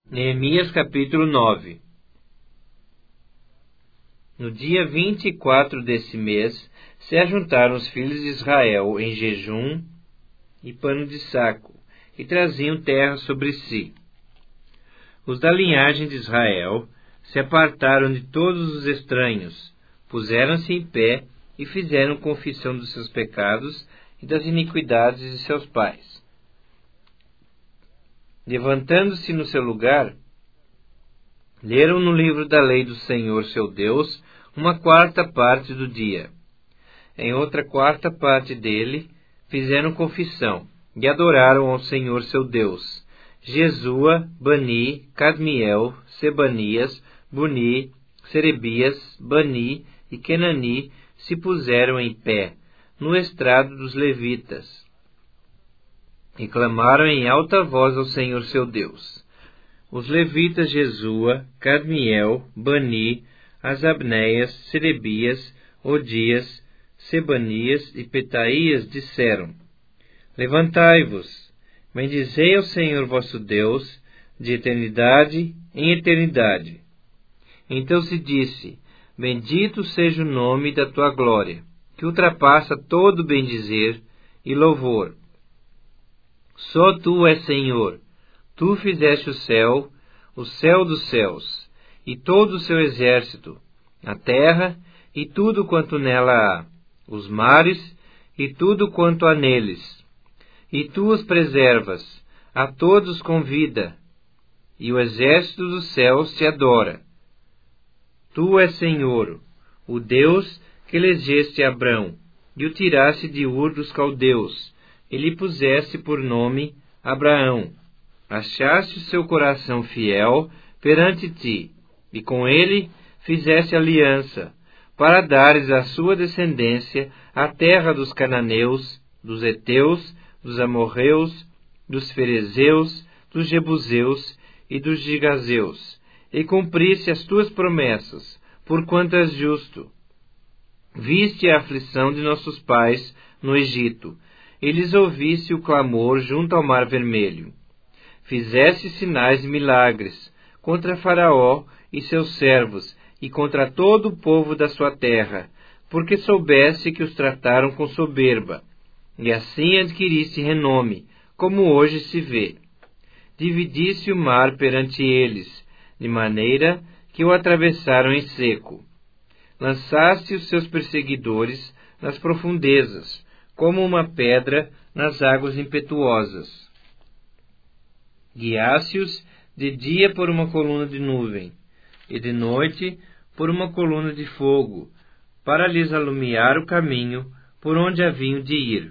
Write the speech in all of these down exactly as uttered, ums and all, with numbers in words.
Neemias capítulo nove. No dia vinte e quatro desse mês, se ajuntaram os filhos de Israel em jejum e pano de saco, e traziam terra sobre si. Os da linhagem de Israel se apartaram de todos os estranhos, puseram-se em pé e fizeram confissão dos seus pecados e das iniquidades de seus pais. Levantando-se no seu lugar, leram no livro da lei do Senhor seu Deus uma quarta parte do dia. Em outra quarta parte dele, fizeram confissão e adoraram ao Senhor seu Deus. Jesua, Bani, Cadmiel, Sebanias, Buni, Serebias, Bani e Kenani se puseram em pé, no estrado dos levitas, e clamaram em alta voz ao Senhor seu Deus. Os levitas Jesua, Cadmiel, Bani, Asabneias, Serebias, Odias, Sebanias e Petaías disseram: Levantai-vos, bendizei ao Senhor vosso Deus, de eternidade em eternidade. Então se disse: Bendito seja o nome da tua glória, que ultrapassa todo bendizer e louvor. Só tu és Senhor, tu fizeste o céu, o céu dos céus, e todo o seu exército, a terra e tudo quanto nela há, os mares e tudo quanto há neles. E tu os preservas, a todos com vida, e o exército dos céus te adora. Tu és Senhor, o Deus que elegeste Abrão, e o tiraste de Ur dos caldeus, e lhe puseste por nome Abraão. Achaste o seu coração fiel perante ti, e com ele fizeste aliança, para dares à sua descendência a terra dos cananeus, dos heteus, dos amorreus, dos ferezeus, dos jebuseus e dos gigazeus, e cumpriste as tuas promessas, porquanto és justo. Viste a aflição de nossos pais no Egito, e lhes ouviste o clamor junto ao mar vermelho. Fizeste sinais e milagres contra Faraó e seus servos, e contra todo o povo da sua terra, porque soubeste que os trataram com soberba, e assim adquiriste renome, como hoje se vê. Dividiste o mar perante eles, de maneira que o atravessaram em seco. Lançaste os seus perseguidores nas profundezas, como uma pedra nas águas impetuosas. Guiaste-os de dia por uma coluna de nuvem, e de noite por uma coluna de fogo, para lhes alumiar o caminho por onde haviam de ir.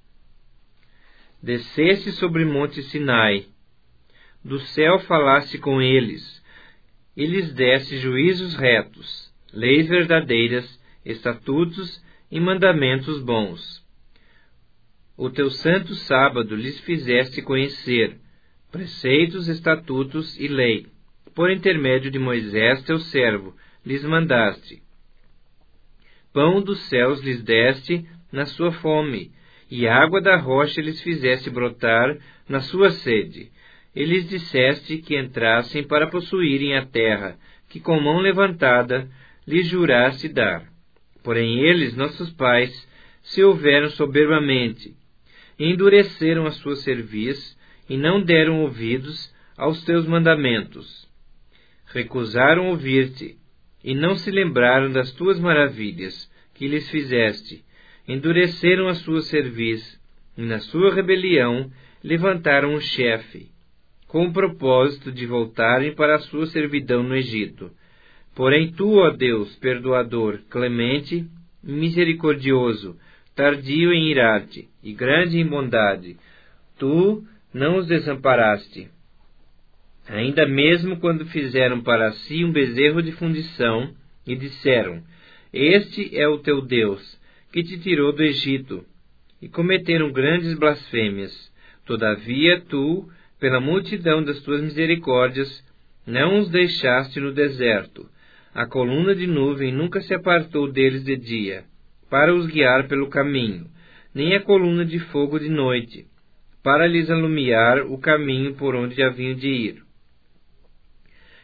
Desceste sobre o monte Sinai, do céu falaste com eles, e lhes deste juízos retos, leis verdadeiras, estatutos e mandamentos bons. O teu santo sábado lhes fizeste conhecer, preceitos, estatutos e lei. Por intermédio de Moisés teu servo, lhes mandaste. Pão dos céus lhes deste na sua fome, e água da rocha lhes fizeste brotar na sua sede. E lhes disseste que entrassem para possuírem a terra, que com mão levantada lhes juraste dar. Porém eles, nossos pais, se houveram soberbamente, endureceram a sua cerviz, e não deram ouvidos aos teus mandamentos. Recusaram ouvir-te, e não se lembraram das tuas maravilhas que lhes fizeste. Endureceram a sua cerviz, e na sua rebelião levantaram um chefe, com o propósito de voltarem para a sua servidão no Egito. Porém tu, ó Deus, perdoador, clemente e misericordioso, tardio em irar-te e grande em bondade, tu não os desamparaste. Ainda mesmo quando fizeram para si um bezerro de fundição e disseram: Este é o teu Deus, que te tirou do Egito, e cometeram grandes blasfêmias. Todavia tu, pela multidão das tuas misericórdias, não os deixaste no deserto. A coluna de nuvem nunca se apartou deles de dia, para os guiar pelo caminho, nem a coluna de fogo de noite, para lhes alumiar o caminho por onde haviam de ir.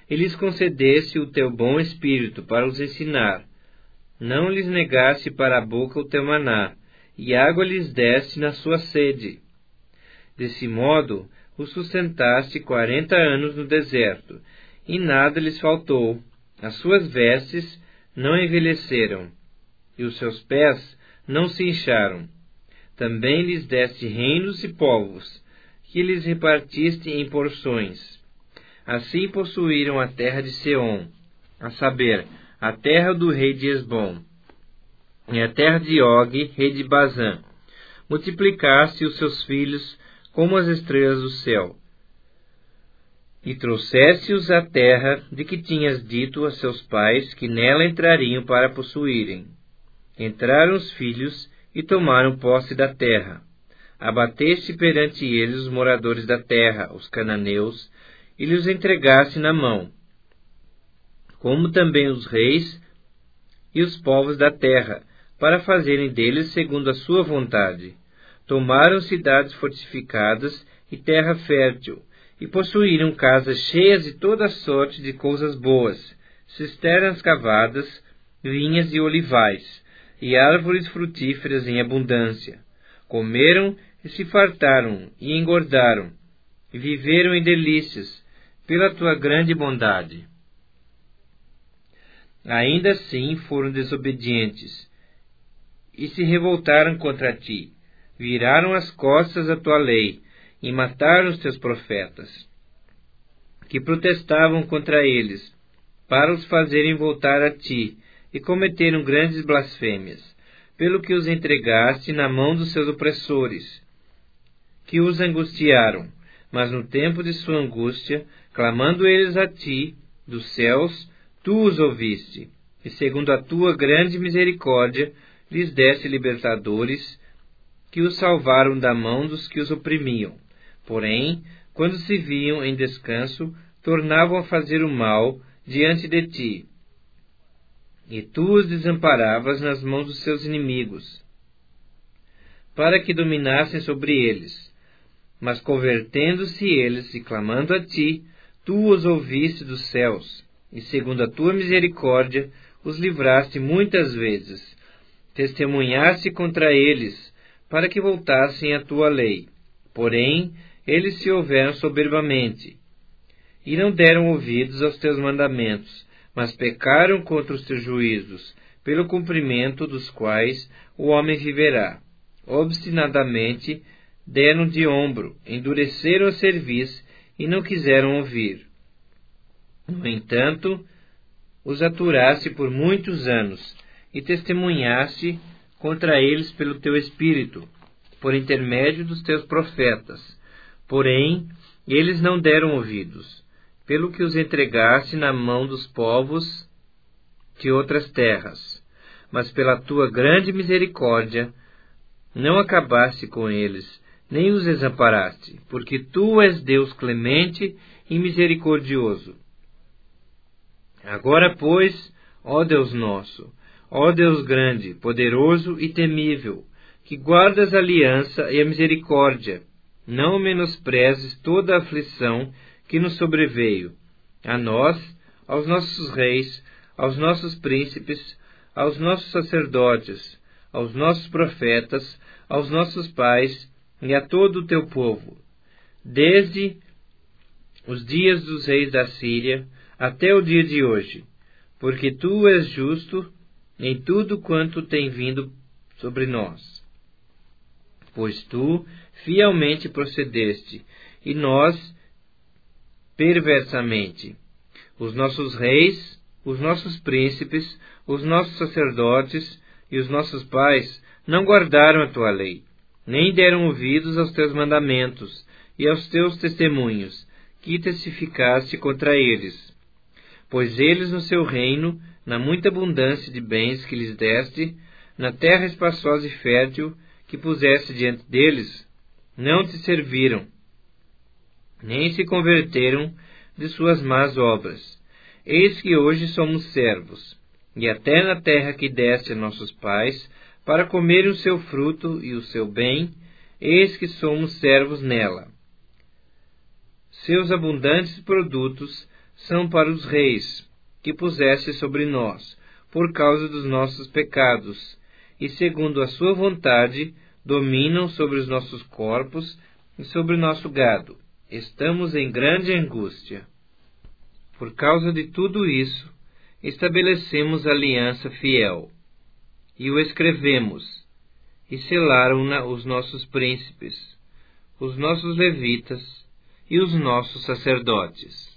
e lhes concedesse o teu bom espírito para os ensinar, não lhes negasse para a boca o teu maná, e água lhes desse na sua sede. Desse modo, os sustentaste quarenta anos no deserto, e nada lhes faltou. As suas vestes não envelheceram, e os seus pés não se incharam. Também lhes deste reinos e povos, que lhes repartiste em porções. Assim possuíram a terra de Seom, a saber, a terra do rei de Hesbom, e a terra de Og, rei de Bazã. Multiplicaste os seus filhos como as estrelas do céu, e trouxeste-os à terra de que tinhas dito a seus pais que nela entrariam para possuírem. Entraram os filhos e tomaram posse da terra. Abateste perante eles os moradores da terra, os cananeus, e lhes entregaste na mão, como também os reis e os povos da terra, para fazerem deles segundo a sua vontade. Tomaram cidades fortificadas e terra fértil, e possuíram casas cheias de toda sorte de coisas boas, cisternas cavadas, vinhas e olivais, e árvores frutíferas em abundância. Comeram e se fartaram, e engordaram, e viveram em delícias, pela tua grande bondade. Ainda assim foram desobedientes, e se revoltaram contra ti, viraram as costas à tua lei, e mataram os teus profetas, que protestavam contra eles, para os fazerem voltar a ti, e cometeram grandes blasfêmias, pelo que os entregaste na mão dos seus opressores, que os angustiaram. Mas no tempo de sua angústia, clamando eles a ti, dos céus, tu os ouviste, e segundo a tua grande misericórdia, lhes deste libertadores, que os salvaram da mão dos que os oprimiam. Porém, quando se viam em descanso, tornavam a fazer o mal diante de ti, e tu os desamparavas nas mãos dos seus inimigos, para que dominassem sobre eles. Mas convertendo-se eles e clamando a ti, tu os ouviste dos céus, e segundo a tua misericórdia, os livraste muitas vezes. Testemunhaste contra eles, para que voltassem à tua lei. Porém, eles se houveram soberbamente, e não deram ouvidos aos teus mandamentos, mas pecaram contra os teus juízos, pelo cumprimento dos quais o homem viverá. Obstinadamente deram de ombro, endureceram a cerviz, e não quiseram ouvir. No entanto, os aturaste por muitos anos, e testemunhaste contra eles pelo teu Espírito, por intermédio dos teus profetas. Porém, eles não deram ouvidos, pelo que os entregaste na mão dos povos de outras terras. Mas pela tua grande misericórdia, não acabaste com eles, nem os desamparaste, porque tu és Deus clemente e misericordioso. Agora, pois, ó Deus nosso, ó Deus grande, poderoso e temível, que guardas a aliança e a misericórdia, não menosprezes toda a aflição que nos sobreveio, a nós, aos nossos reis, aos nossos príncipes, aos nossos sacerdotes, aos nossos profetas, aos nossos pais e a todo o teu povo, desde os dias dos reis da Síria até o dia de hoje, porque tu és justo em tudo quanto tem vindo sobre nós. Pois tu fielmente procedeste, e nós perversamente. Os nossos reis, os nossos príncipes, os nossos sacerdotes e os nossos pais não guardaram a tua lei, nem deram ouvidos aos teus mandamentos e aos teus testemunhos, que testificaste contra eles. Pois eles no seu reino, na muita abundância de bens que lhes deste, na terra espaçosa e fértil que puseste diante deles, não te serviram, nem se converteram de suas más obras. Eis que hoje somos servos, e até na terra que deste a nossos pais, para comerem o seu fruto e o seu bem, eis que somos servos nela. Seus abundantes produtos são para os reis, que puseste sobre nós, por causa dos nossos pecados, e segundo a sua vontade, dominam sobre os nossos corpos e sobre o nosso gado. Estamos em grande angústia. Por causa de tudo isso, estabelecemos aliança fiel, e o escrevemos, e selaram-na os nossos príncipes, os nossos levitas e os nossos sacerdotes.